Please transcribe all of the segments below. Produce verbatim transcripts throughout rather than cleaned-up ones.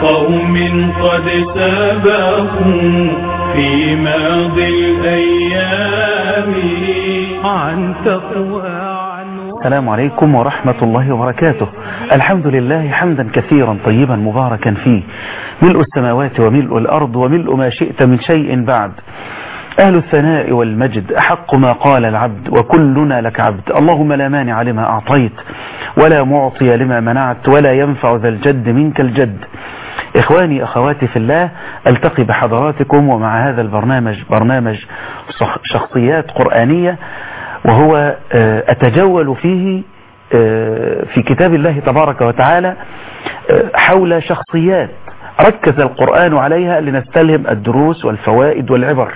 قوم قد سبقوا في ماضي الأيام عن تقوى. السلام عليكم ورحمة الله وبركاته. الحمد لله حمدا كثيرا طيبا مباركا فيه، ملء السماوات وملء الأرض وملء ما شئت من شيء بعد. أهل الثناء والمجد أحق ما قال العبد وكلنا لك عبد. اللهم لا مانع لما أعطيت ولا معطي لما منعت ولا ينفع ذا الجد منك الجد. إخواني أخواتي في الله، ألتقي بحضراتكم ومع هذا البرنامج، برنامج شخصيات قرآنية، وهو أتجول فيه في كتاب الله تبارك وتعالى حول شخصيات ركز القرآن عليها لنستلهم الدروس والفوائد والعبر.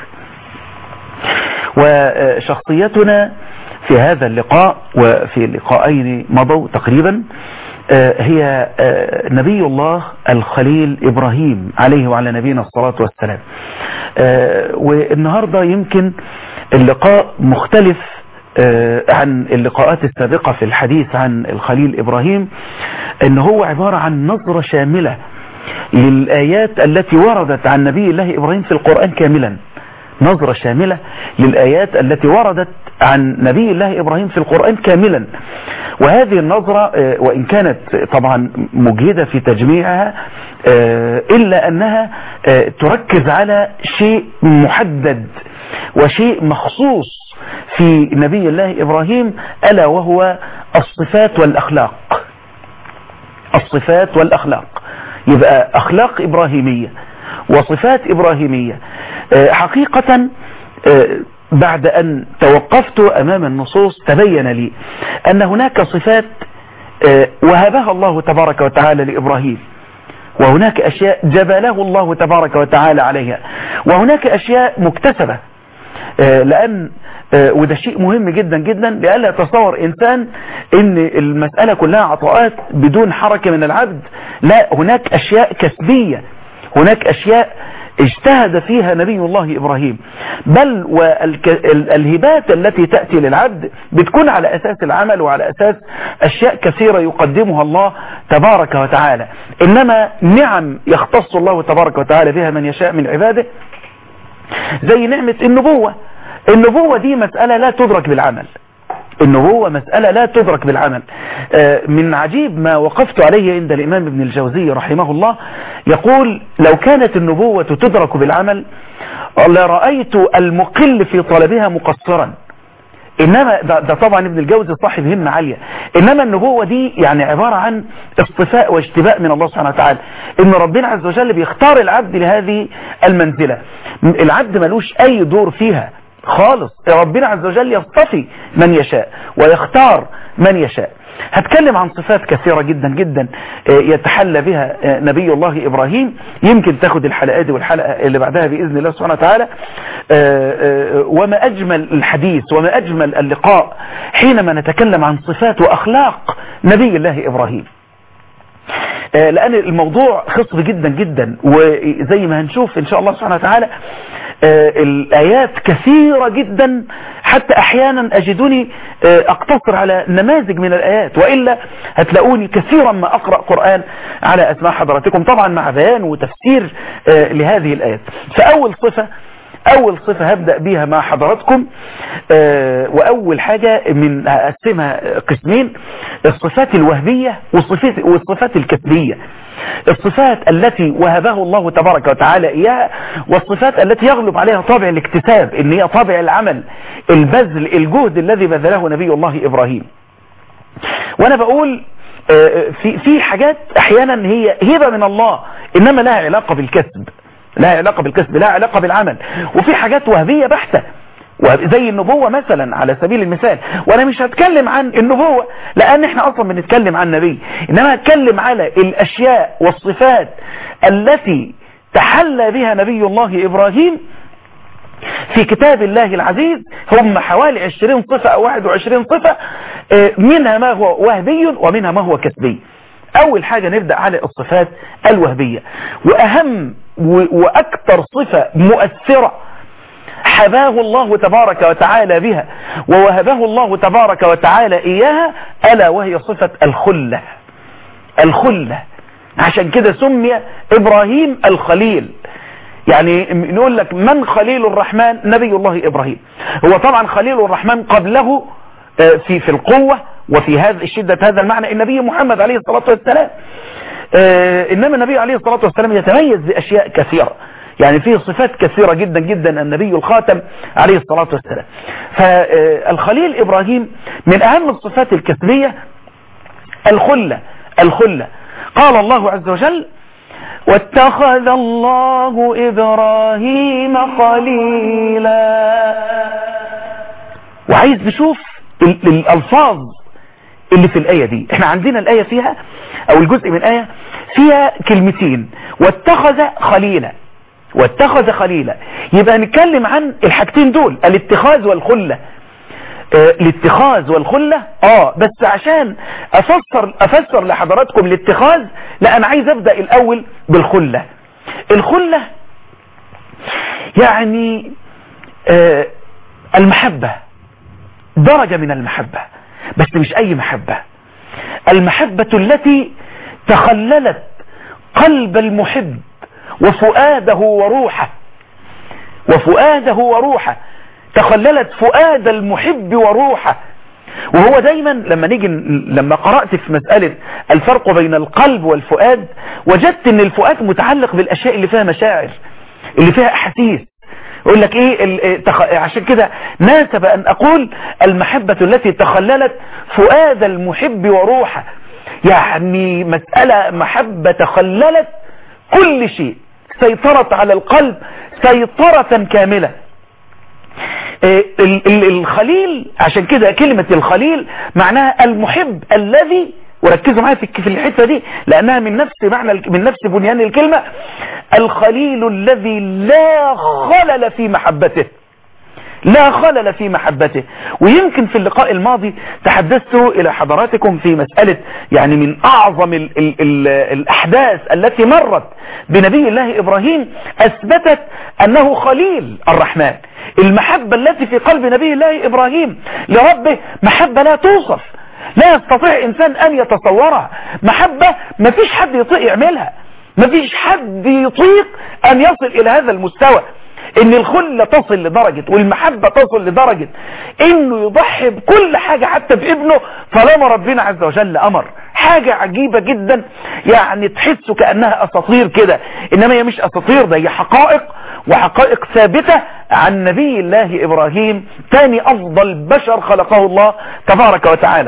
وشخصيتنا في هذا اللقاء وفي اللقاءين مضوا تقريبا هي نبي الله الخليل إبراهيم عليه وعلى نبينا الصلاة والسلام. والنهاردة يمكن اللقاء مختلف عن اللقاءات السابقة في الحديث عن الخليل إبراهيم، إن هو عبارة عن نظرة شاملة للآيات التي وردت عن نبي الله إبراهيم في القرآن كاملا. نظرة شاملة للآيات التي وردت عن نبي الله إبراهيم في القرآن كاملا. وهذه النظرة وإن كانت طبعا مجهدة في تجميعها إلا أنها تركز على شيء محدد وشيء مخصوص في نبي الله إبراهيم، ألا وهو الصفات والأخلاق. الصفات والأخلاق، يبقى أخلاق إبراهيمية وصفات إبراهيمية. حقيقة بعد أن توقفت أمام النصوص تبين لي أن هناك صفات وهبها الله تبارك وتعالى لإبراهيم، وهناك أشياء جبله الله تبارك وتعالى عليها، وهناك أشياء مكتسبة. لأن وده شيء مهم جدا جدا، لألا يتصور إنسان إن المسألة كلها عطاءات بدون حركة من العبد. لا، هناك أشياء كسبية، هناك أشياء اجتهد فيها نبي الله إبراهيم. بل والهبات التي تأتي للعبد بتكون على أساس العمل وعلى أساس أشياء كثيرة يقدمها الله تبارك وتعالى. إنما نعم يختص الله تبارك وتعالى بها من يشاء من عباده، زي نعمة النبوة. النبوة دي مسألة لا تدرك بالعمل. النبوة مسألة لا تدرك بالعمل. من عجيب ما وقفت عليه عند الإمام ابن الجوزي رحمه الله، يقول: لو كانت النبوة تدرك بالعمل لرأيت المقل في طلبها مقصرا. إنما ده, ده طبعا ابن الجوزي صاحب همة عالية. إنما النبوة دي يعني عبارة عن اصطفاء واجتباء من الله سبحانه وتعالى، إن ربنا عز وجل بيختار العبد لهذه المنزلة. العبد ملوش أي دور فيها خالص. ربنا عز وجل يصطفي من يشاء ويختار من يشاء. هتكلم عن صفات كثيرة جدا جدا يتحلى بها نبي الله إبراهيم. يمكن تاخد الحلقة دي والحلقة اللي بعدها بإذن الله سبحانه وتعالى. وما أجمل الحديث وما أجمل اللقاء حينما نتكلم عن صفات وأخلاق نبي الله إبراهيم، لأن الموضوع خصب جدا جدا. وزي ما هنشوف إن شاء الله سبحانه وتعالى الآيات كثيرة جدا، حتى أحيانا أجدني أقتصر على نماذج من الآيات، وإلا هتلاقوني كثيرا ما أقرأ قرآن على أسماع حضراتكم، طبعا مع بيان وتفسير لهذه الآيات. فأول صفة أول صفة هبدأ بيها مع حضراتكم، وأول حاجة من أقسمها قسمين: الصفات الوهبية والصفات الكسبية. الصفات التي وهبه الله تبارك وتعالى إياها، والصفات التي يغلب عليها طابع الاكتساب، إن هي طابع العمل، البذل، الجهد الذي بذله نبي الله إبراهيم. وأنا بقول في في حاجات أحيانا هي هبة من الله، إنما لها علاقة بالكسب، لها علاقة بالكسب، لها علاقة بالعمل. وفي حاجات وهبية بحتة زي النبوة مثلا على سبيل المثال. وانا مش هتكلم عن النبوة لان احنا اصلا بنتكلم عن نبي، انما هتكلم على الاشياء والصفات التي تحلى بها نبي الله ابراهيم في كتاب الله العزيز. هم حوالي عشرين صفة او واحد وعشرين صفة، منها ما هو وهبي ومنها ما هو كسبي. اول حاجة نبدأ على الصفات الوهبية، واهم واكثر صفة مؤثرة حباه الله تبارك وتعالى بها ووهبه الله تبارك وتعالى إياها، ألا وهي صفة الخلة. الخلة عشان كده سمي إبراهيم الخليل. يعني نقول لك من خليل الرحمن؟ نبي الله إبراهيم. هو طبعا خليل الرحمن قبله في في القوة وفي هذا شدة هذا المعنى النبي محمد عليه الصلاة والسلام. إنما النبي عليه الصلاة والسلام يتميز بأشياء كثيرة، يعني فيه صفات كثيرة جدا جدا النبي الخاتم عليه الصلاة والسلام. فالخليل إبراهيم من أهم الصفات الكسبية الخلة. الخلة قال الله عز وجل: واتخذ الله إبراهيم خليلا. وعايز نشوف الألفاظ اللي في الآية دي. احنا عندنا الآية فيها او الجزء من الآية فيها كلمتين: واتخذ خليلا، واتخذ خليلا. يبقى نتكلم عن الحاجتين دول، الاتخاذ والخلة. اه الاتخاذ والخلة اه بس عشان افسر افسر لحضراتكم الاتخاذ، لا انا عايز ابدأ الاول بالخلة. الخلة يعني اه المحبة، درجة من المحبة، بس مش اي محبة. المحبة التي تخللت قلب المحب وفؤاده وروحه، وفؤاده وروحه، تخللت فؤاد المحب وروحه. وهو دايما لما نيجي لما قرأت في مسألة الفرق بين القلب والفؤاد، وجدت ان الفؤاد متعلق بالاشياء اللي فيها مشاعر، اللي فيها احاسيس. يقول لك ايه تخ... عشان كده ناسب ان اقول المحبة التي تخللت فؤاد المحب وروحه، يعني مسألة محبة تخللت كل شيء، سيطرت على القلب سيطرة كاملة. الخليل عشان كده كلمة الخليل معناها المحب الذي، وركزوا معايا في الحتة دي لأنها من نفس معنى من نفس بنيان الكلمة، الخليل الذي لا خلل في محبته، لا خلل في محبته. ويمكن في اللقاء الماضي تحدثت إلى حضراتكم في مسألة يعني من أعظم ال ال ال الأحداث التي مرت بنبي الله إبراهيم أثبتت أنه خليل الرحمن. المحبة التي في قلب نبي الله إبراهيم لربه محبة لا توصف، لا يستطيع إنسان أن يتصورها. محبة ما فيش حد يطيق يعملها، ما فيش حد يطيق أن يصل إلى هذا المستوى، ان الخلة تصل لدرجة والمحبة تصل لدرجة انه يضحي بكل حاجة حتى بابنه طالما ربنا عز وجل امر. حاجة عجيبة جدا، يعني تحسوا كأنها اساطير كده، انما هي مش اساطير، ده هي حقائق، وحقائق ثابتة عن نبي الله ابراهيم ثاني افضل بشر خلقه الله تبارك وتعالى.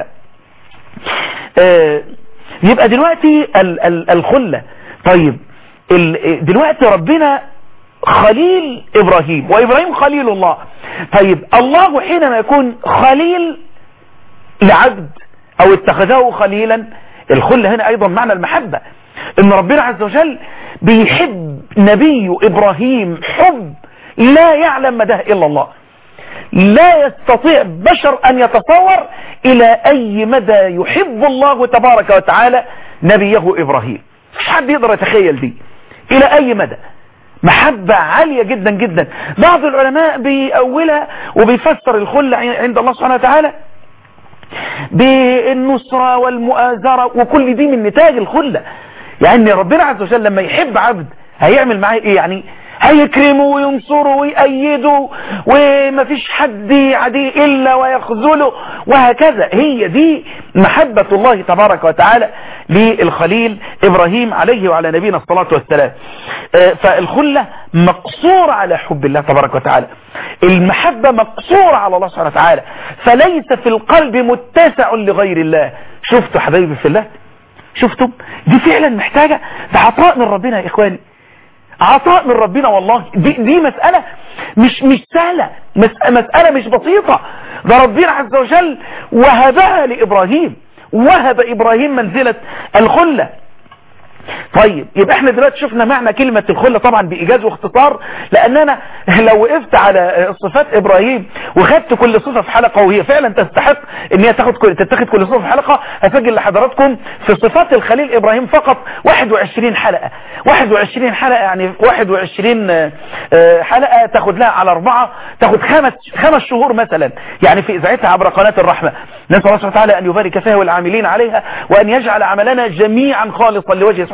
آه يبقى دلوقتي ال ال الخلة. طيب دلوقتي ربنا خليل إبراهيم وإبراهيم خليل الله. طيب الله حينما يكون خليل لعبد أو اتخذه خليلا، الخلة هنا أيضا معنى المحبة، إن ربنا عز وجل بيحب نبي إبراهيم حب لا يعلم مداه إلا الله. لا يستطيع بشر أن يتصور إلى أي مدى يحب الله تبارك وتعالى نبيه إبراهيم. مش حد يقدر يتخيل دي إلى أي مدى. محبة عالية جدا جدا. بعض العلماء بيأولها وبيفسر الخلة عند الله سبحانه وتعالى بالنصرة والمؤازرة، وكل دي من نتاج الخلة. يعني ربنا عز وجل لما يحب عبد هيعمل معاه ايه؟ يعني هيكرمه وينصره ويأيده ومفيش حد يعديه إلا ويخذله وهكذا. هي دي محبة الله تبارك وتعالى للخليل إبراهيم عليه وعلى نبينا الصلاة والسلام. فالخلة مقصورة على حب الله تبارك وتعالى، المحبة مقصورة على الله سبحانه وتعالى، فليس في القلب متسع لغير الله. شفتوا حبايبي في الله؟ شفتوا؟ دي فعلا محتاجة، ده عطاء من ربنا يا إخواني، عطاء من ربنا والله. دي, دي مسألة مش مش سهلة، مسألة مش بسيطة. ده ربنا عز وجل وهبها لإبراهيم، وهب إبراهيم منزلة الخلة. طيب يبقى احنا دلوقتي شفنا معنى كلمة الخلة طبعا بإيجاز واختصار، لأننا لو وقفت على صفات إبراهيم وخدت كل صفة في حلقة، وهي فعلا تستحق ان هي تاخد كل تتخذ كل صفة في حلقة، هسجل لحضراتكم في صفات الخليل إبراهيم فقط واحد وعشرين حلقة. واحد وعشرين حلقة يعني واحد وعشرين حلقة تاخد لها على أربعة، تاخد خمس خمس شهور مثلا، يعني في إذاعتها عبر قناة الرحمة. نسأل الله سبحانه وتعالى أن يبارك فيها والعاملين عليها، وأن يجعل عملنا جميعا خالصا لوجهه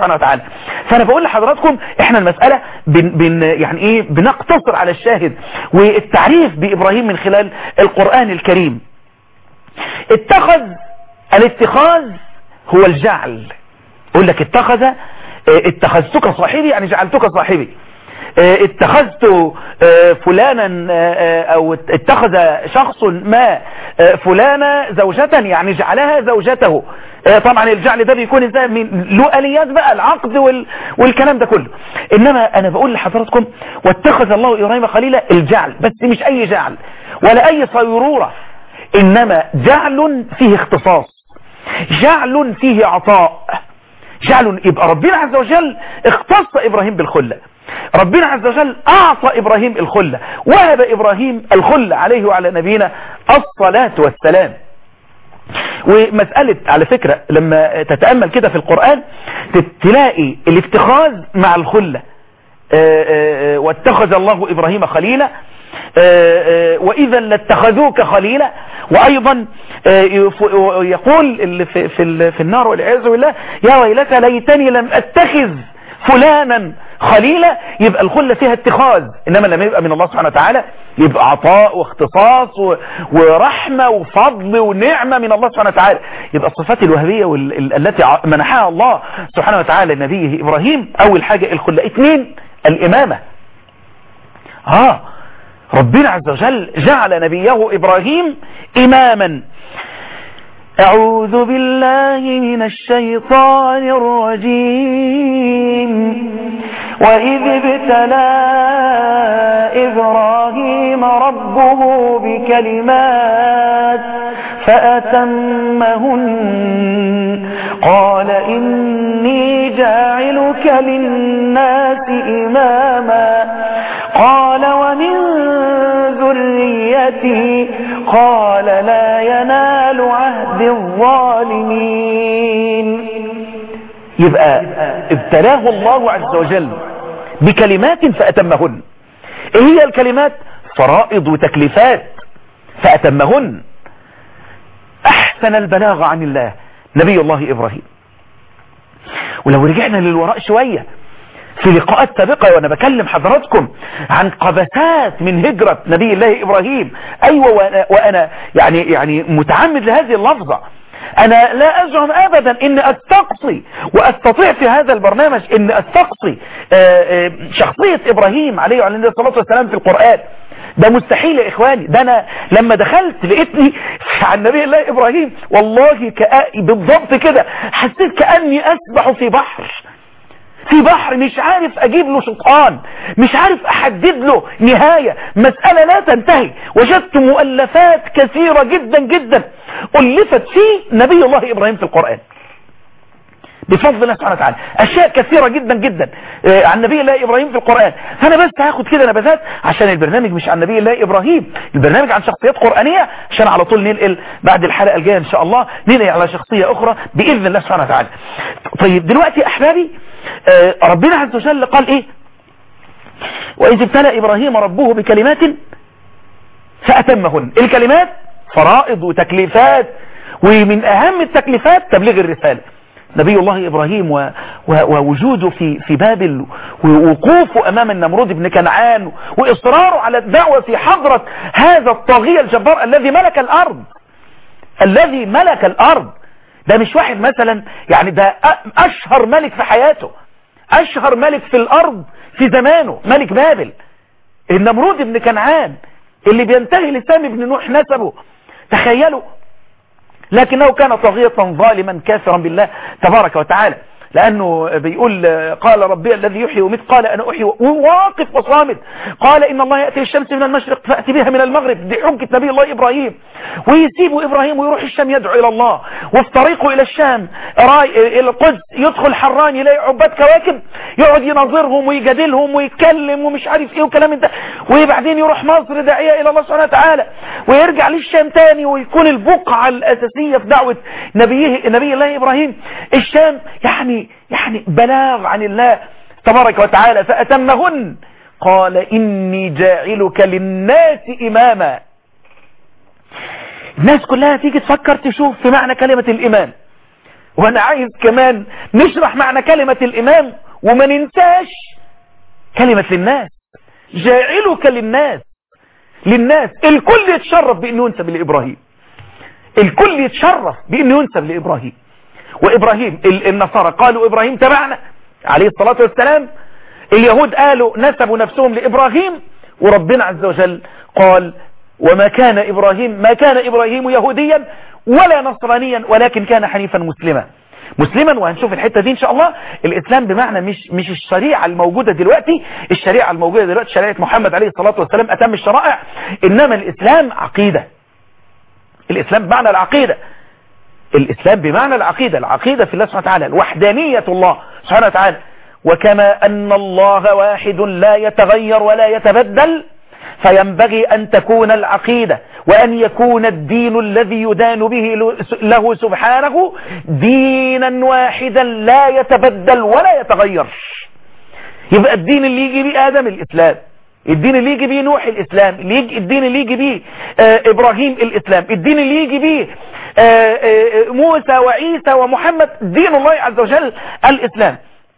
سبحانه وتعالى. فانا بقول لحضراتكم احنا المسألة بن بن يعني ايه بنقتصر على الشاهد والتعريف بإبراهيم من خلال القرآن الكريم. اتخذ، الاتخاذ هو الجعل. اقول لك اتخذ، اتخذتك صاحبي يعني جعلتك صاحبي، اتخذت فلانا او اتخذ شخص ما فلانة زوجة يعني جعلها زوجته. طبعا الجعل ده بيكون ازاي؟ من له اليات بقى، العقد وال... والكلام ده كله. انما انا بقول لحضراتكم واتخذ الله ابراهيم خليلا، الجعل بس مش اي جعل ولا اي صيرورة، انما جعل فيه اختصاص، جعل فيه عطاء، جعل يبقى ربنا عز وجل اختص ابراهيم بالخلة، ربنا عز وجل اعطى ابراهيم الخلة، وهب ابراهيم الخلة عليه وعلى نبينا الصلاة والسلام. ومسألة على فكرة لما تتأمل كده في القرآن تلاقي الاتخاذ مع الخلة، واتخذ الله ابراهيم خليلا، واذا لاتخذوك خليلا. وايضا يقول في في النار والعياذ بالله يا ويلتى ليتني لم اتخذ فلانا خليلا. يبقى الخلة فيها اتخاذ، انما لما يبقى من الله سبحانه وتعالى يبقى عطاء واختصاص ورحمة وفضل ونعمة من الله سبحانه وتعالى. يبقى الصفات الوهبية التي منحها الله سبحانه وتعالى لنبيه ابراهيم، اول حاجة الخلة. اثنين الامامة. ها ربنا عز وجل جعل نبيه ابراهيم اماما. أعوذ بالله من الشيطان الرجيم. وإذ ابتلى إبراهيم ربه بكلمات فأتمهن قال إني جاعلك للناس إماما قال ومن ذريتي قال لا ينال عهد الظالمين. يبقى ابتلاه الله عز وجل بكلمات فأتمهن. ايه هي الكلمات؟ فرائض وتكليفات فأتمهن. احسن البلاغ عن الله نبي الله ابراهيم. ولو رجعنا للوراء شوية في لقاءات سابقة وانا بكلم حضراتكم عن قبسات من هجرة نبي الله ابراهيم، ايوه وانا, وأنا يعني يعني متعمد لهذه اللفظة. انا لا ازعم ابدا ان استقصي واستطيع في هذا البرنامج ان استقصي شخصية ابراهيم عليه وعلى الصلاة والسلام في القرآن. ده مستحيل يا اخواني. ده انا لما دخلت لقيتني عن نبي الله ابراهيم والله كأ... بالضبط كده حسيت كأني اسبح في بحر، في بحر مش عارف اجيب له شطآن، مش عارف احدد له نهاية، مسألة لا تنتهي. وجدت مؤلفات كثيرة جدا جدا ألفت في نبي الله ابراهيم في القرآن بفضل الله سبحانه وتعالى، اشياء كثيرة جدا جدا عن نبي الله ابراهيم في القرآن. فانا بس هاخد كده نبذات عشان البرنامج مش عن نبي الله ابراهيم، البرنامج عن شخصيات قرآنية، عشان على طول ننقل بعد الحلقة الجاية ان شاء الله ننقل على شخصية اخرى باذن الله سبحانه وتعالى. طيب دلوقتي احبابي ربنا عز وجل قال ايه؟ واذ ابتلى ابراهيم ربه بكلمات فاتمهن. الكلمات فرائض وتكليفات، ومن اهم التكليفات تبليغ الرسالة. نبي الله ابراهيم و... و... ووجوده في في بابل، ووقوفه امام النمرود بن كنعان، واصراره على الدعوة في حضرة هذا الطاغية الجبار الذي ملك الارض، الذي ملك الارض. ده مش واحد مثلا، يعني ده اشهر ملك في حياته، اشهر ملك في الارض في زمانه، ملك بابل النمرود بن كنعان اللي بينتهي لسام بن نوح نسبه. تخيلوا، لكنه كان طاغية ظالما كافرا بالله تبارك وتعالى، لأنه بيقول قال ربي الذي يحيي ويميت قال أنا أحيي، وواقف وصامد. قال إن الله يأتي الشمس من المشرق فأتي بها من المغرب. دي حجة نبي الله إبراهيم. ويسيب إبراهيم ويروح الشام يدعو إلى الله، وفي طريقه إلى الشام إلى القدس يدخل حران يلاقي عباد كواكب، يقعد يناظرهم ويجادلهم ويتكلم ومش عارف إيه وكلام ده. وبعدين يروح مصر داعية إلى الله سبحانه وتعالى، ويرجع للشام تاني، ويكون البقعة الأساسية في دعوة نبيه نبي الله إبراهيم الشام. يعني يعني بلاغ عن الله تبارك وتعالى. فأتمهن قال إني جاعلك للناس إماما. الناس كلها تيجي تفكر تشوف في معنى كلمة الإمام. وانا عايز كمان نشرح معنى كلمة الامام وما ننساش كلمة للناس. جاعلك للناس، للناس الكل يتشرف بانه ينسب لابراهيم، الكل يتشرف بانه ينسب لابراهيم. وابراهيم النصارى قالوا ابراهيم تبعنا عليه الصلاة والسلام، اليهود قالوا نسبوا نفسهم لابراهيم، وربنا عز وجل قال وما كان ابراهيم ما كان ابراهيم يهوديا ولا نصرانيا ولكن كان حنيفا مسلما. مسلما، وهنشوف الحتة دي ان شاء الله. الاسلام بمعنى مش مش الشريعة الموجودة دلوقتي، الشريعة الموجودة دلوقتي شريعة محمد عليه الصلاة والسلام اتم الشرائع، انما الاسلام عقيدة. الاسلام بمعنى العقيدة، الاسلام بمعنى العقيدة، العقيدة في الله سبحانه وتعالى، الوحدانية الله سبحانه وتعالى. وكما ان الله واحد لا يتغير ولا يتبدل، فينبغي أن تكون العقيدة وأن يكون الدين الذي يدان به له سبحانه دينا واحدا لا يتبدل ولا يتغير. يبقى الدين اللي يجي به آدم الإسلام، الدين اللي يجي به نوح الإسلام، الدين اللي يجي به إبراهيم الإسلام، الدين اللي يجي به موسى وعيسى ومحمد دين الله عز وجل الإسلام.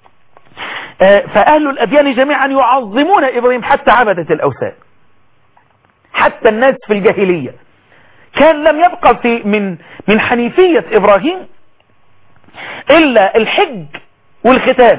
فأهل الأديان جميعا يعظمون إبراهيم حتى عبدة الأوثان، حتى الناس في الجاهلية كان لم يبقى في من من حنيفية إبراهيم إلا الحج والختان،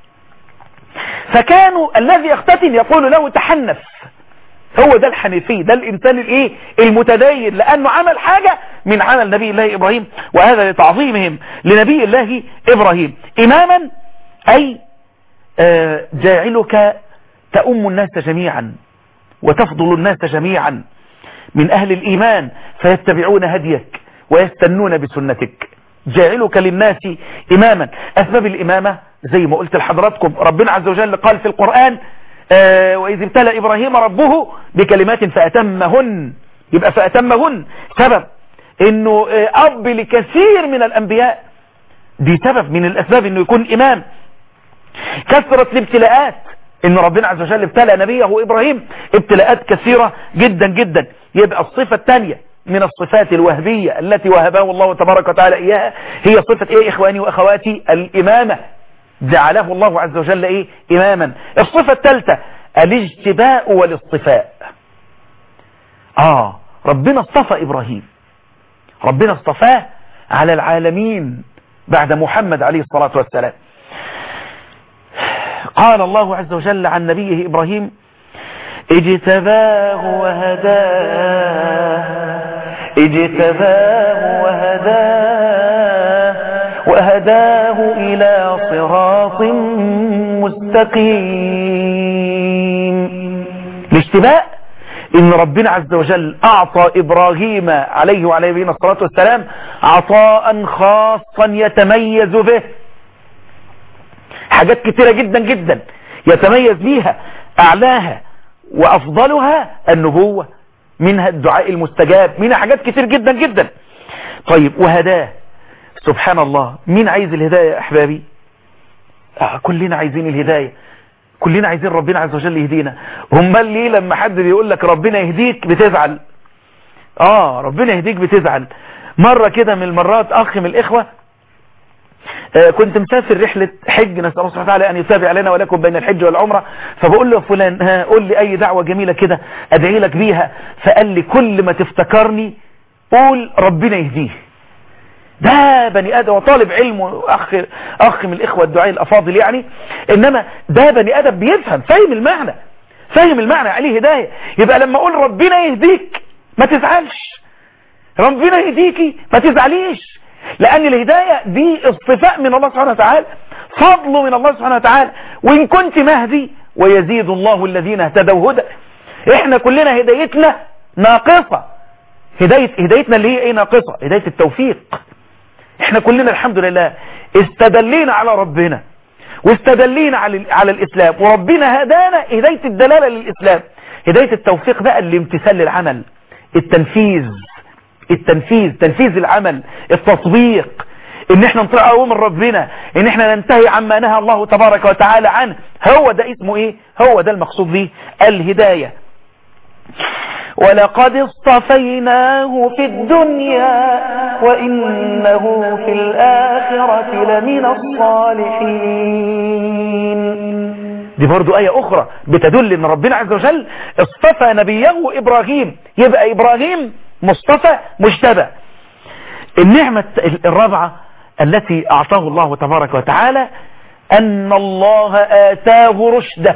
فكانوا الذي يختتن يقول له تحنف. هو ده الحنيفي، ده الإنسان الايه المتدين، لأنه عمل حاجة من عمل نبي الله إبراهيم، وهذا لتعظيمهم لنبي الله إبراهيم. إماما أي آه جاعلك تأم الناس جميعا وتفضل الناس جميعا من أهل الإيمان فيتبعون هديك ويستنون بسنتك. جاعلك للناس إماما. أسباب الإمامة زي ما قلت لحضراتكم، ربنا عز وجل قال في القرآن آه وإذ ابتلى إبراهيم ربه بكلمات فأتمهن. يبقى فأتمهن سبب إنه آه أب لكثير من الأنبياء، دي سبب من الأسباب إنه يكون إمام. كثرة الابتلاءات، ان ربنا عز وجل ابتلى نبيه ابراهيم ابتلاءات كثيرة جدا جدا. يبقى الصفة الثانية من الصفات الوهبية التي وهبه الله تبارك وتعالى اياها هي صفة ايه اخواني واخواتي؟ الامامة. جعله الله عز وجل ايه اماما. الصفة الثالثة الاجتباء والاصطفاء. اه ربنا اصطفى ابراهيم، ربنا اصطفاه على العالمين بعد محمد عليه الصلاة والسلام. قال الله عز وجل عن نبيه إبراهيم اجتباه وهداه، اجتباه وهداه وهداه إلى صراط مستقيم. الاجتباء إن ربنا عز وجل أعطى إبراهيم عليه وعلى نبينا الصلاة والسلام عطاء خاصا يتميز به، حاجات كتيرة جدا جدا يتميز بيها، أعلاها وأفضلها النبوة، منها الدعاء المستجاب، منها حاجات كتير جدا جدا. طيب وهداه، سبحان الله، مين عايز الهداية يا أحبابي؟ آه كلنا عايزين الهداية، كلنا عايزين ربنا عز وجل يهدينا. هم ليه لما حد بيقول لك ربنا يهديك بتزعل؟ آه ربنا يهديك بتزعل. مرة كده من المرات أخ من الإخوة آه كنت مسافر رحلة حج، نسأل الله سبحانه وتعالى أن يتابع لنا ولكم بين الحج والعمرة، فبقول له فلان ها قول لي أي دعوة جميلة كده أدعي لك بيها، فقال لي كل ما تفتكرني قول ربنا يهديه. ده بني آدم وطالب علم أخ, أخ من الإخوة الدعاء الأفاضل يعني، إنما ده بني آدم بيفهم، فاهم المعنى، فاهم المعنى عليه هداية. يبقى لما أقول ربنا يهديك ما تزعلش، ربنا يهديكي ما تزعليش، لأن الهداية دي اصطفاء من الله سبحانه وتعالى، فضل من الله سبحانه وتعالى. وإن كنت مهدي ويزيد الله الذين اهتدوا هدى. إحنا كلنا هدايتنا ناقصة، هداية هدايتنا اللي هي إيه ناقصة؟ هداية التوفيق. إحنا كلنا الحمد لله استدلينا على ربنا واستدلينا على على الإسلام، وربنا هدانا هداية الدلالة للإسلام. هداية التوفيق بقى الامتثال للعمل، التنفيذ التنفيذ تنفيذ العمل، التطبيق، ان احنا نطيع اوامر ربنا، ان احنا ننتهي عما نهى الله تبارك وتعالى عنه. هو ده اسمه ايه؟ هو ده المقصود به الهداية. ولقد اصطفيناه في الدنيا وإنه في الآخرة لمن الصالحين. دي برضو آية أخرى بتدل أن ربنا عز وجل اصطفى نبيه إبراهيم، يبقى إبراهيم مصطفى مجتبى. النعمة الرابعة التي أعطاه الله تبارك وتعالى أن الله آتاه رشده.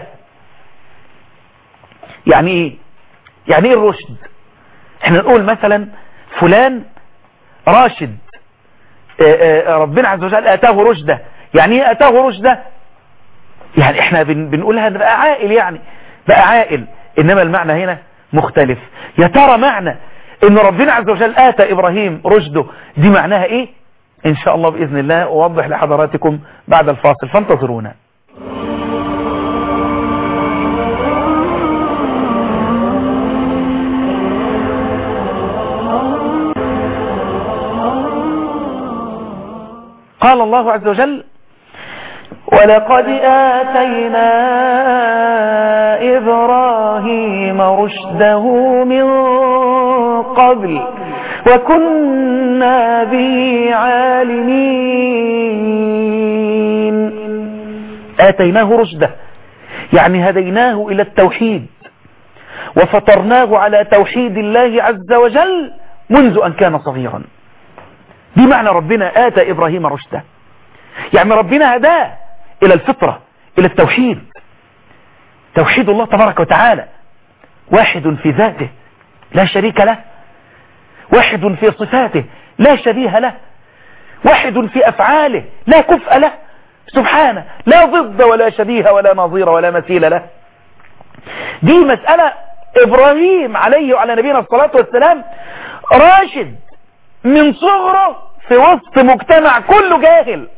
يعني إيه؟ يعني إيه الرشد؟ احنا نقول مثلا فلان راشد، ربنا عز وجل آتاه رشده. يعني إيه آتاه رشده؟ يعني احنا بنقولها بقى عاقل، يعني بقى عاقل، إنما المعنى هنا مختلف. يا ترى معنى إن ربنا عز وجل آتى إبراهيم رشده دي معناها إيه؟ إن شاء الله بإذن الله أوضح لحضراتكم بعد الفاصل، فانتظرونا. قال الله عز وجل: ولقد آتينا إبراهيم رشده من قبل وكنا به عالمين. آتيناه رشده يعني هديناه إلى التوحيد وفطرناه على توحيد الله عز وجل منذ أن كان صغيرا. دي معنى ربنا آتى إبراهيم رشده، يعني ربنا هداه إلى الفطرة، إلى التوحيد، توحيد الله تبارك وتعالى، واحد في ذاته لا شريك له، واحد في صفاته لا شبيه له، واحد في أفعاله لا كفء له سبحانه، لا ضد ولا شبيه ولا نظير ولا مثيل له. دي مسألة إبراهيم عليه وعلى نبينا الصلاة والسلام راشد من صغره في وسط مجتمع كله جاهل،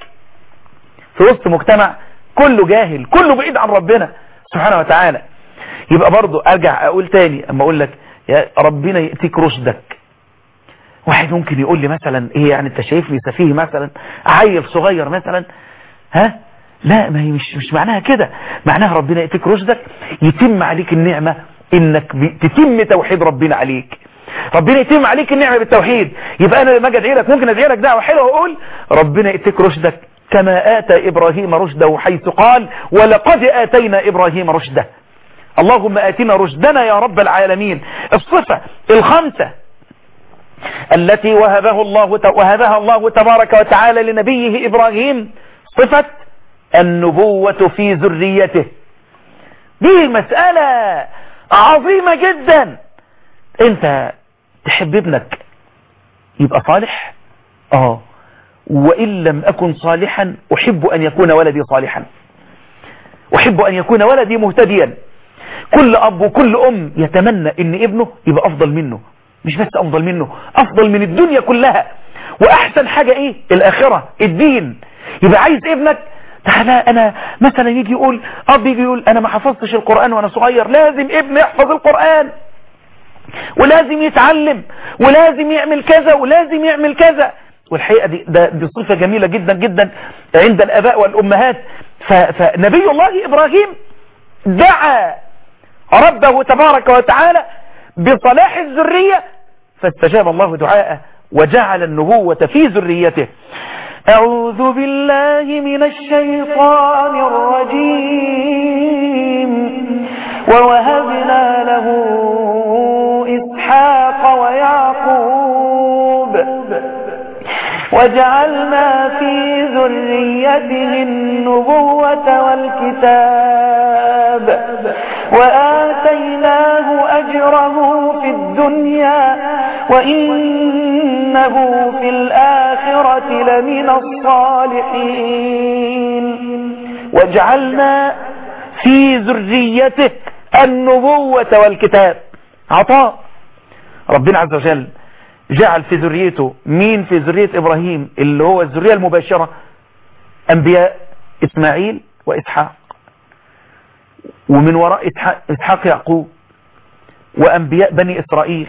في وسط مجتمع كله جاهل، كله بعيد عن ربنا سبحانه وتعالى. يبقى برضو ارجع اقول تاني اما اقول لك يا ربنا يأتيك رشدك. واحد ممكن يقول لي مثلا ايه يعني انت شايفني سفيه مثلا، عيل صغير مثلا، ها لا ما هي مش مش معناها كده. معناها ربنا يأتيك رشدك يتم عليك النعمة انك تتم توحيد ربنا عليك، ربنا يتم عليك النعمة بالتوحيد. يبقى انا لما اجي ادعي لك ممكن ادعي لك دعوة حلوة واقول ربنا يأتيك رشدك كما آتى إبراهيم رشده، حيث قال ولقد آتينا إبراهيم رشده. اللهم آتنا رشدنا يا رب العالمين. الصفة الخمسة التي وهبه الله وهبها الله تبارك وتعالى لنبيه إبراهيم صفة النبوة في ذريته. دي مسألة عظيمة جدا. انت تحب ابنك يبقى صالح؟ اه وإن لم أكن صالحا أحب أن يكون ولدي صالحا، أحب أن يكون ولدي مهتديا. كل أب وكل أم يتمنى أن ابنه يبقى أفضل منه، مش بس أفضل منه، أفضل من الدنيا كلها. وأحسن حاجة إيه؟ الآخرة، الدين. يبقى عايز ابنك تعالى أنا مثلا يجي يقول أب يجي يقول أنا ما حفظتش القرآن وأنا صغير، لازم ابن يحفظ القرآن ولازم يتعلم ولازم يعمل كذا ولازم يعمل كذا. والحقيقة دي, دي صفة جميلة جدا جدا عند الآباء والأمهات. فنبي الله إبراهيم دعا ربه تبارك وتعالى بصلاح الذرية فاستجاب الله دعاءه وجعل النبوة في ذريته. أعوذ بالله من الشيطان الرجيم. ووهبنا له إسحاق ويعقوب وجعلنا في ذريته النبوة والكتاب وآتيناه أجره في الدنيا وإنه في الآخرة لمن الصالحين. وجعلنا في ذريته النبوة والكتاب. عطاء ربنا عز وجل جعل في ذريته مين؟ في ذرية إبراهيم اللي هو الذرية المباشرة أنبياء إسماعيل وإسحاق، ومن وراء إسحاق يعقوب، وأنبياء بني إسرائيل.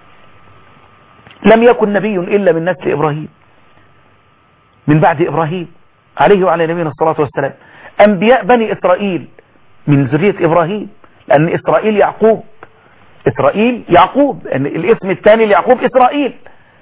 لم يكن نبي إلا من نسل إبراهيم من بعد إبراهيم عليه وعلى نبينا الصلاة والسلام. أنبياء بني إسرائيل من ذرية إبراهيم، لأن إسرائيل يعقوب إسرائيل يعقوب، يعني الاسم الثاني ليعقوب إسرائيل.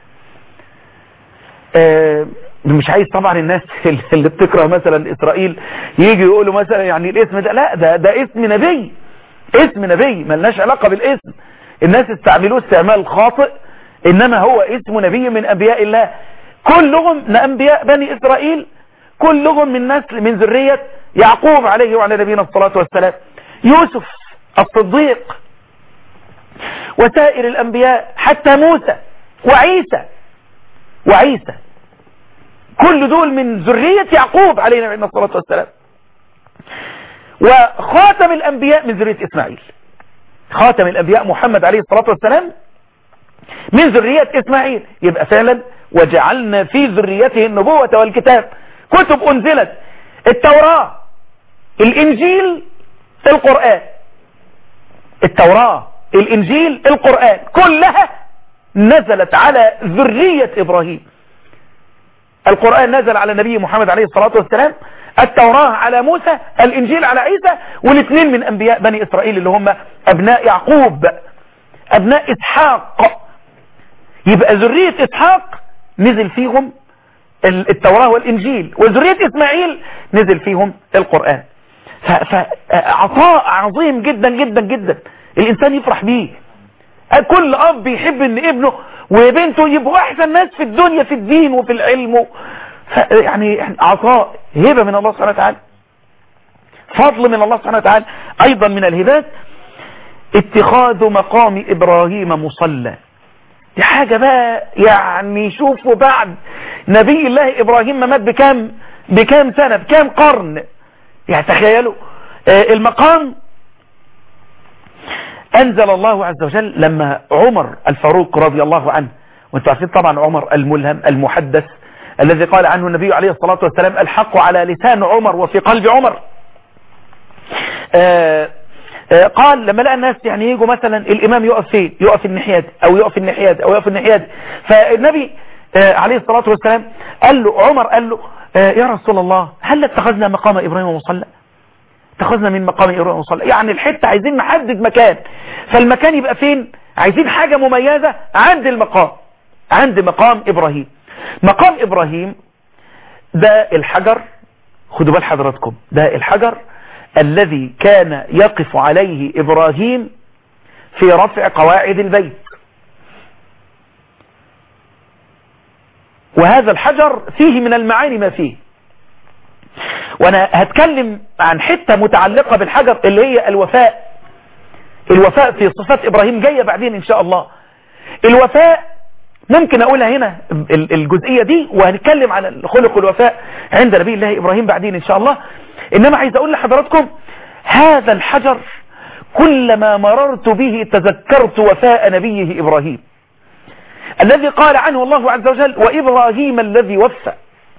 آه مش عايز طبعا الناس اللي بتكره مثلا إسرائيل يجي يقولوا مثلا يعني الاسم ده، لا ده ده اسم نبي، اسم نبي ملناش علاقة بالاسم، الناس استعملوه استعمال خاطئ، إنما هو اسم نبي من أنبياء الله، كلهم من أنبياء بني إسرائيل، كلهم من نسل من ذرية يعقوب عليه وعلى نبينا الصلاة والسلام. يوسف الصديق وسائر الأنبياء حتى موسى وعيسى وعيسى كل دول من ذرية يعقوب عليه نبينا الصلاة والسلام. وخاتم الأنبياء من ذرية إسماعيل، خاتم الأنبياء محمد عليه الصلاة والسلام من ذرية إسماعيل. يبقى فعلا وجعلنا في ذريته النبوة والكتاب، كتب أنزلت، التوراة الإنجيل القرآن، التوراة الإنجيل القرآن كلها نزلت على ذرية إبراهيم. القرآن نزل على النبي محمد عليه الصلاة والسلام، التوراة على موسى، الإنجيل على عيسى، والاثنين من أنبياء بني إسرائيل اللي هم أبناء يعقوب أبناء إسحاق. يبقى ذرية إسحاق نزل فيهم التوراة والإنجيل، وذرية إسماعيل نزل فيهم القرآن. فعطاء عظيم جدا جدا جدا الإنسان يفرح بيه. كل أب يحب أن ابنه وبنته يبقوا أحسن ناس في الدنيا في الدين وفي العلم، يعني عطاء هبة من الله سبحانه وتعالى، فضل من الله سبحانه وتعالى. أيضا من الهبات اتخاذ مقام إبراهيم مصلى، دي حاجة بقى يعني شوفوا بعد نبي الله إبراهيم ما مات بكام بكام سنة بكام قرن، يعني تخيلوا المقام أنزل الله عز وجل لما عمر الفاروق رضي الله عنه، وانتم عارفين طبعا عمر الملهم المحدث الذي قال عنه النبي عليه الصلاة والسلام الحق على لسان عمر وفي قلب عمر. آآ آآ قال لما لقى الناس يعني يجوا مثلا الإمام يقف فين، يقف الناحية أو يقف الناحية أو يقف الناحية، فالنبي عليه الصلاة والسلام قال له عمر قال له يا رسول الله هل اتخذنا مقام إبراهيم مصلى، اتخذنا من مقام إبراهيم مصلى، يعني الحتة عايزين نحدد مكان، فالمكان يبقى فين، عايزين حاجة مميزة عند المقام، عند مقام إبراهيم. مقام إبراهيم ده الحجر، خدوا بال حضراتكم، ده الحجر الذي كان يقف عليه إبراهيم في رفع قواعد البيت، وهذا الحجر فيه من المعاني ما فيه. وانا هتكلم عن حتة متعلقة بالحجر اللي هي الوفاء، الوفاء في صفات إبراهيم جاية بعدين إن شاء الله. الوفاء ممكن أقولها هنا الجزئية دي، وهنتكلم على خلق الوفاء عند نبي الله إبراهيم بعدين إن شاء الله. إنما عايز أقول لحضراتكم هذا الحجر كلما مررت به تذكرت وفاء نبيه إبراهيم الذي قال عنه الله عز وجل وإبراهيم الذي وفى،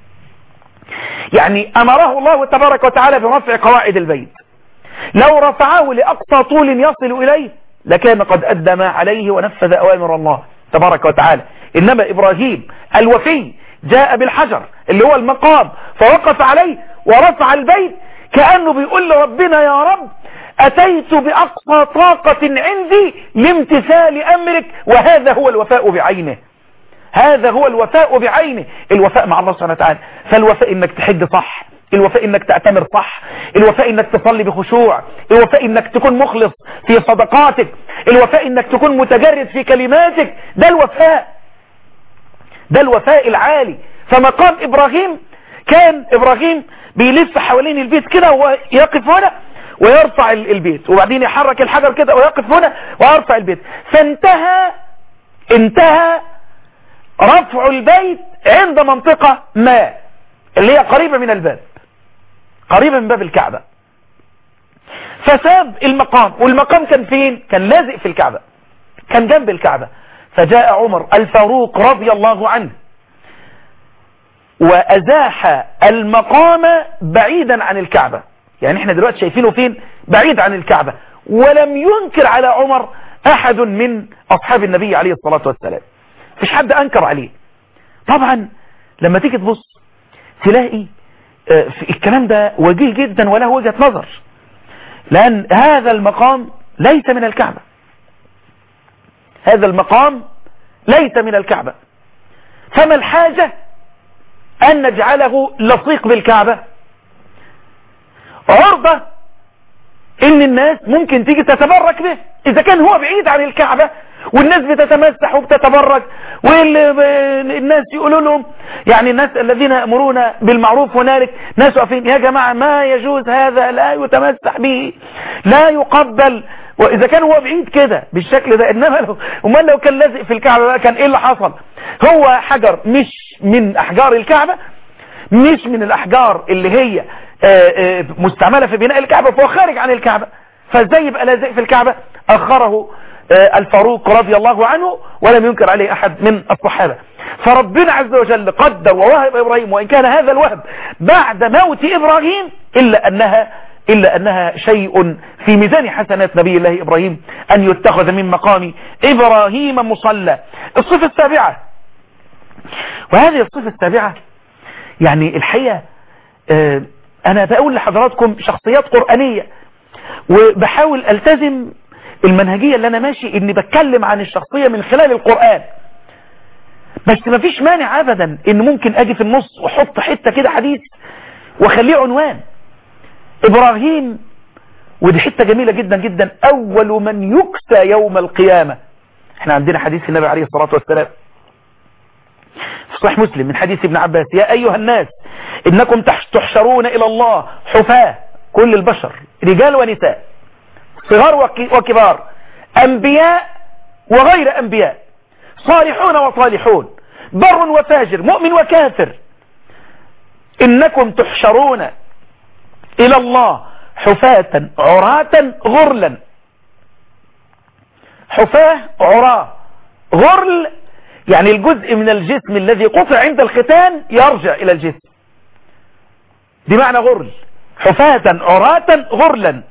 يعني أمره الله تبارك وتعالى برفع قواعد البيت، لو رفعه لأقصى طول يصل إليه لكان قد أدى ما عليه ونفذ أوامر الله تبارك وتعالى. إنما إبراهيم الوفي جاء بالحجر اللي هو المقام فوقف عليه ورفع البيت، كأنه بيقول لربنا يا رب أتيت بأقصى طاقة عندي لامتثال أمرك، وهذا هو الوفاء بعينه، هذا هو الوفاء بعينه، الوفاء مع الله سبحانه وتعالى. فالوفاء انك تحج صح، الوفاء انك تأتمر صح، الوفاء انك تصلي بخشوع، الوفاء انك تكون مخلص في صدقاتك، الوفاء انك تكون متجرد في كلماتك، ده الوفاء، ده الوفاء العالي. فمقام إبراهيم كان إبراهيم بيلف حوالين البيت كده ويقف هنا ويرفع البيت، وبعدين يحرك الحجر كده ويقف هنا ويرفع البيت، فانتهى انتهى رفع البيت عند منطقة ما اللي هي قريبة من الباب، قريبة من باب الكعبة، فساب المقام، والمقام كان فين؟ كان لازق في الكعبة، كان جنب الكعبة. فجاء عمر الفاروق رضي الله عنه وأزاح المقام بعيدا عن الكعبة، يعني احنا دلوقتي شايفينه فين؟ بعيد عن الكعبة، ولم ينكر على عمر أحد من أصحاب النبي عليه الصلاة والسلام، مفيش حد أنكر عليه. طبعا لما تيجي تبص تلاقي الكلام ده وجيه جدا وله وجهة نظر، لأن هذا المقام ليس من الكعبة، هذا المقام ليس من الكعبة، فما الحاجة أن نجعله لصيق بالكعبة؟ عرضة إن الناس ممكن تيجي تتبرك به إذا كان هو بعيد عن الكعبة، والناس بتتمسح وبتتبرك، والناس يقولوا لهم، يعني الناس الذين يأمرون بالمعروف هنالك ناس واقفين يا جماعة ما يجوز هذا، لا يتمسح به، لا يقبل. وإذا كان هو بعيد كده بالشكل ده، إنما لو وما لو كان لازق في الكعبة كان إيه اللي حصل؟ هو حجر مش من أحجار الكعبة، مش من الأحجار اللي هي مستعملة في بناء الكعبة، فهو خارج عن الكعبة، فازاي يبقى لازق في الكعبة؟ أخره الفاروق رضي الله عنه ولم ينكر عليه أحد من الصحابة. فربنا عز وجل قدر ووهب إبراهيم، وإن كان هذا الوهب بعد موت إبراهيم إلا أنها إلا أنها شيء في ميزان حسنات نبي الله إبراهيم أن يتخذ من مقام إبراهيم مصلى. الصفة السابعة، وهذه الصفة السابعة يعني الحقيقة آه أنا بقول لحضراتكم شخصيات قرآنية، وبحاول ألتزم المنهجية اللي أنا ماشي إني بتكلم عن الشخصية من خلال القرآن، بس ما فيش مانع أبدا إن ممكن أجي في النص وحط حتة كده حديث وخليه عنوان. إبراهيم، ودي حتة جميلة جدا جدا، أول من يكسى يوم القيامة. احنا عندنا حديث النبي عليه الصلاة والسلام في صحيح مسلم من حديث ابن عباس: يا أيها الناس إنكم تحشرون إلى الله حفاة، كل البشر رجال ونساء صغار وكبار، أنبياء وغير أنبياء، صالحون وصالحون، بر وفاجر، مؤمن وكافر. إنكم تحشرون إلى الله حفاة عراة غرلا. حفاة عراة، غرل يعني الجزء من الجسم الذي قطع عند الختان يرجع إلى الجسم، دي معنى غرل. حفاة عراة غرلا،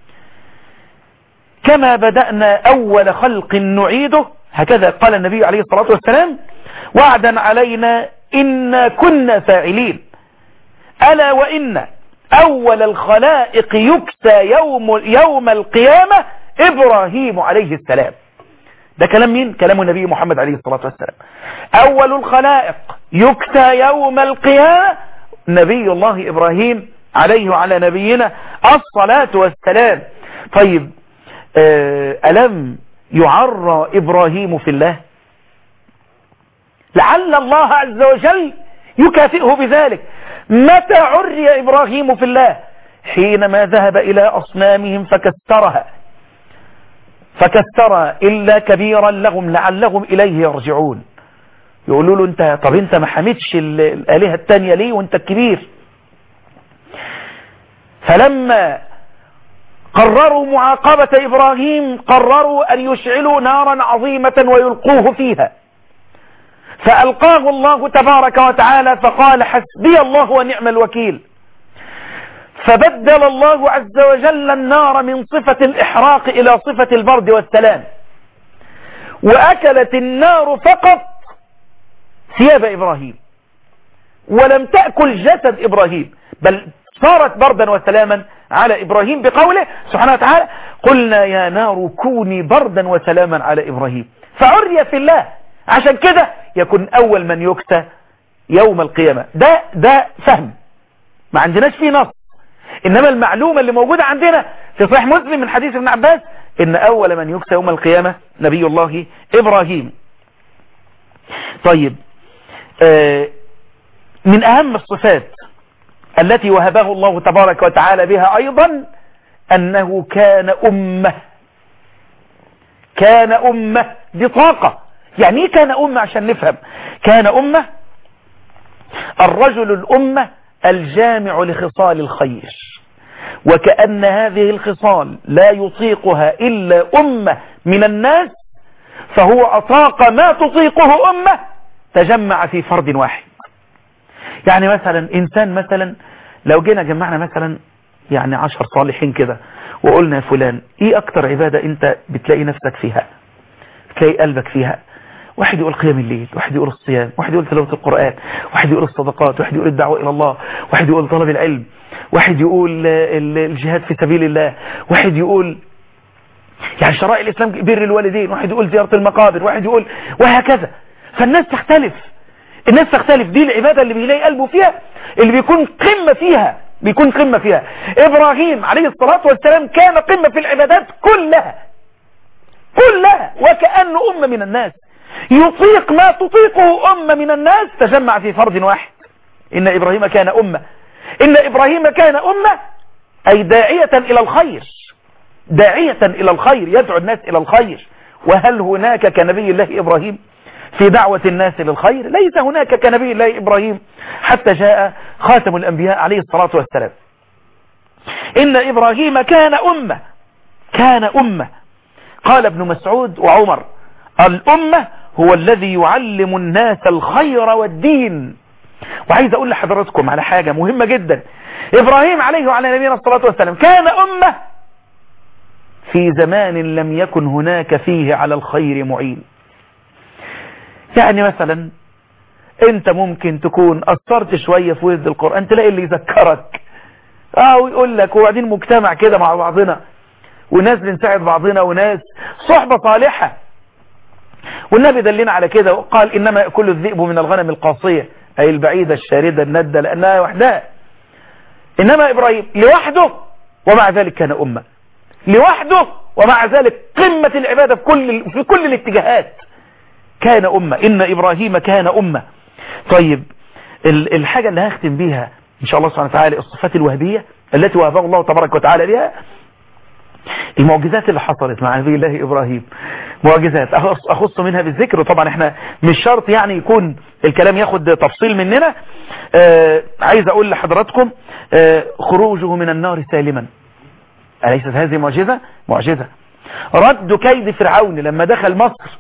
كما بدأنا أول خلق نعيده، هكذا قال النبي عليه الصلاة والسلام: وعدا علينا إنا كنا فاعلين. ألا وإن أول الخلائق يكسى يوم, يوم القيامة إبراهيم عليه السلام. ده كلام مين؟ كلام النبي محمد عليه الصلاة والسلام. أول الخلائق يكسى يوم القيامة نبي الله إبراهيم عليه وعلى نبينا الصلاة والسلام. طيب ألم يعرى إبراهيم في الله؟ لعل الله عز وجل يكافئه بذلك. متى عري إبراهيم في الله؟ حينما ذهب إلى أصنامهم فكسرها فكسرها إلا كبيرا لهم لعلهم إليه يرجعون. يقولوا له: انت طب انت ما حمدش الآلهة التانية ليه وانت الكبير؟ فلما قرروا معاقبة إبراهيم قرروا أن يشعلوا نارا عظيمة ويلقوه فيها، فألقاه الله تبارك وتعالى فقال: حسبي الله ونعم الوكيل. فبدل الله عز وجل النار من صفة الإحراق إلى صفة البرد والسلام، وأكلت النار فقط ثياب إبراهيم ولم تأكل جسد إبراهيم، بل صارت بردا وسلاما على إبراهيم بقوله سبحانه وتعالى: قلنا يا نار كوني بردا وسلاما على إبراهيم. فعري في الله، عشان كده يكون أول من يكسى يوم القيامة. ده ده فهم، ما عندناش فيه نص، إنما المعلومة اللي موجودة عندنا في صحيح مسلم من حديث ابن عباس إن أول من يكسى يوم القيامة نبي الله إبراهيم. طيب، آه من أهم الصفات التي وهبه الله تبارك وتعالى بها أيضا أنه كان أمة. كان أمة، دي طاقة. يعني ايه كان أمة؟ عشان نفهم. كان أمة، الرجل الأمة الجامع لخصال الخير، وكأن هذه الخصال لا يطيقها إلا أمة من الناس، فهو أطاق ما تطيقه أمة تجمع في فرد واحد. يعني مثلا إنسان، مثلا لو جينا جمعنا مثلا يعني عشر صالحين كده وقلنا: يا فلان إيه أكتر عبادة أنت بتلاقي نفسك فيها، بتلاقي قلبك فيها؟ واحد يقول قيام الليل، واحد يقول الصيام، واحد يقول تلاوة القرآن، واحد يقول الصدقات، واحد يقول الدعوة إلى الله، واحد يقول طلب العلم، واحد يقول الجهاد في سبيل الله، واحد يقول يعني شرائع الإسلام بر الوالدين، واحد يقول زيارة المقابر، واحد يقول وهكذا. فالناس تختلف، الناس تختلف. دي العبادة اللي بيلاقي قلبه فيها، اللي بيكون قمة فيها، بيكون قمة فيها. إبراهيم عليه الصلاة والسلام كان قمة في العبادات كلها كلها، وكأنه أمة من الناس يطيق ما تطيقه أمة من الناس، تجمع في فرد واحد. إن إبراهيم كان أمة، إن إبراهيم كان أمة أي داعية إلى الخير، داعية إلى الخير، يدعو الناس إلى الخير. وهل هناك كنبي الله إبراهيم في دعوة الناس للخير؟ ليس هناك كنبي الله إبراهيم حتى جاء خاتم الأنبياء عليه الصلاة والسلام. إن إبراهيم كان أمة، كان أمة. قال ابن مسعود وعمر: الأمة هو الذي يعلم الناس الخير والدين. وعايز أقول لحضراتكم على حاجة مهمة جدا. إبراهيم عليه وعلى نبينا الصلاة والسلام كان أمة في زمان لم يكن هناك فيه على الخير معين. يعني مثلا انت ممكن تكون أثرت شوية في ورد القرآن، تلاقي اللي يذكرك اه ويقول لك، وبعدين مجتمع كده مع بعضنا، وناس بنساعد بعضنا، وناس صحبة صالحة. والنبي دلنا على كده وقال: إنما يأكل الذئب من الغنم القاصية، أي البعيدة الشاردة الندة، لأنها وحدها. إنما إبراهيم لوحده ومع ذلك كان أمة، لوحده ومع ذلك قمة العبادة في كل في كل الاتجاهات، كان أمة. إن إبراهيم كان أمة. طيب الحاجة اللي هختم بيها إن شاء الله سبحانه وتعالى الصفات الوهبية التي وهبه الله تبارك وتعالى بها، المعجزات اللي حصلت مع نبي الله إبراهيم. معجزات أخص منها بالذكر، وطبعا احنا مش شرط يعني يكون الكلام ياخد تفصيل مننا. آه عايز أقول لحضراتكم: آه خروجه من النار سالما، أليست هذه معجزة؟ معجزة. رد كيد فرعون لما دخل مصر،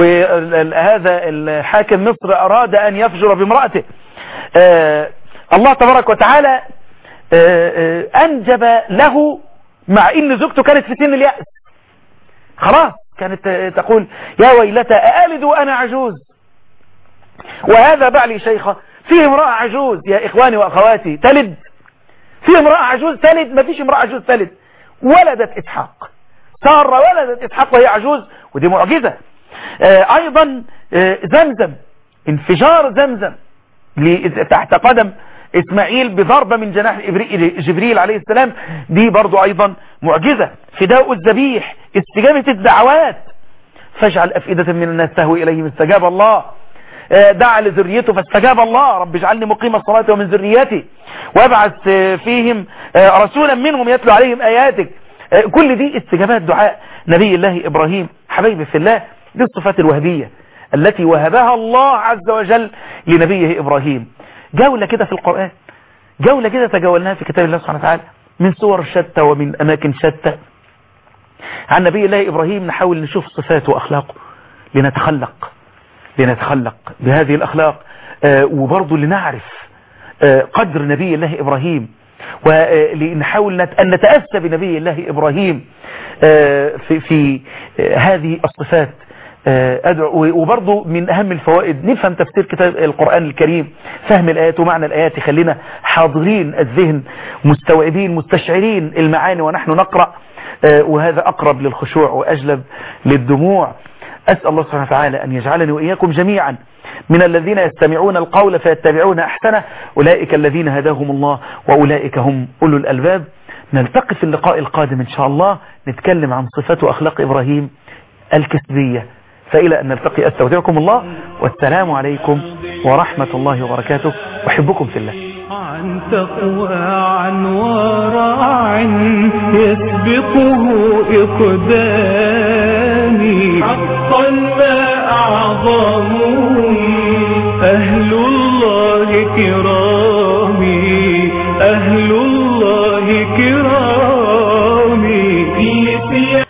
وهذا الحاكم مصر أراد أن يفجر بامرأته، آه الله تبارك وتعالى آه آه أنجب له، مع إن زوجته كانت في سن اليأس، خلاص كانت تقول: يا ويلتى أألد وأنا عجوز وهذا بعلي شيخة. فيه امرأة عجوز يا إخواني وأخواتي تلد، فيه امرأة عجوز تلد؟ ما فيش امرأة عجوز تلد. ولدت إسحاق، سارة ولدت إسحاق وهي عجوز، ودي معجزة. آه أيضا آه زمزم، انفجار زمزم تحت قدم إسماعيل بضربة من جناح جبريل عليه السلام، دي برضو أيضا معجزة. فداء الذبيح، استجابة الدعوات. فاجعل أفئدة من الناس تهوي إليهم استجاب الله. دعا لذريته فاستجاب الله: رب اجعلني مقيم الصلاة ومن ذريتي وابعث فيهم رسولا منهم يتلو عليهم آياتك. كل دي استجابات دعاء نبي الله إبراهيم. حبايبي في الله، دي الصفات الوهبية التي وهبها الله عز وجل لنبيه إبراهيم. جولة كده في القرآن، جولة كده تجولناها في كتاب الله سبحانه وتعالى من صور شتى ومن أماكن شتى عن نبي الله إبراهيم. نحاول نشوف صفاته وأخلاقه لنتخلق لنتخلق بهذه الأخلاق، آه وبرضه لنعرف آه قدر نبي الله إبراهيم، ولنحاول أن نتأسى بنبي الله إبراهيم آه في, في آه هذه الصفات. أدعو. وبرضو من أهم الفوائد نفهم تفسير كتاب القرآن الكريم، فهم الآيات ومعنى الآيات يخلينا حاضرين الذهن، مستوعبين مستشعرين المعاني ونحن نقرأ، وهذا أقرب للخشوع وأجلب للدموع. أسأل الله سبحانه وتعالى أن يجعلني وإياكم جميعا من الذين يستمعون القول فيتبعون أحسنه، أولئك الذين هداهم الله وأولئك هم أولو الألباب. نلتقي في اللقاء القادم إن شاء الله، نتكلم عن صفات وأخلاق إبراهيم الكسبية. فإلى أن نلتقي أستودعكم الله، والسلام عليكم ورحمة الله وبركاته، أحبكم في الله. عن تقوى عن ورع يسبقه إقدامي، حقا ما أعظمهم أهل الله كرامي، أهل الله كرامي.